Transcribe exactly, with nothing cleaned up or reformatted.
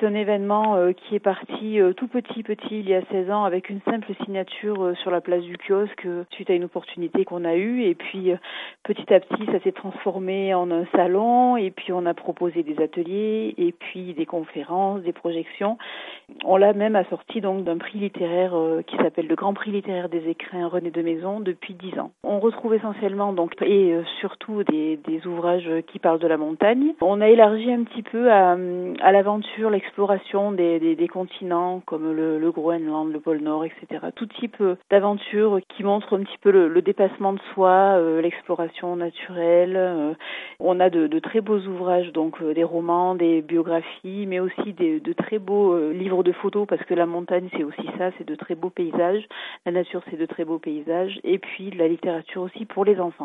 C'est un événement euh, qui est parti euh, tout petit, petit, il y a seize ans, avec une simple signature euh, sur la place du kiosque, euh, suite à une opportunité qu'on a eue. Et puis, euh, petit à petit, ça s'est transformé en un salon. Et puis, on a proposé des ateliers, et puis des conférences, des projections. On l'a même assorti donc d'un prix littéraire euh, qui s'appelle le Grand Prix littéraire des écrins René de Maison depuis dix ans. On retrouve essentiellement donc et euh, surtout des, des ouvrages qui parlent de la montagne. On a élargi un petit peu à, à l'aventure, l'exploration des, des, des continents comme le, le Groenland, le pôle Nord, et cetera. Tout type d'aventures qui montrent un petit peu le, le dépassement de soi, euh, l'exploration naturelle. Euh, on a de, de très beaux ouvrages, donc euh, des romans, des biographies, mais aussi des, de très beaux euh, livres de photos, parce que la montagne c'est aussi ça, c'est de très beaux paysages. La nature c'est de très beaux paysages, et puis de la littérature aussi pour les enfants.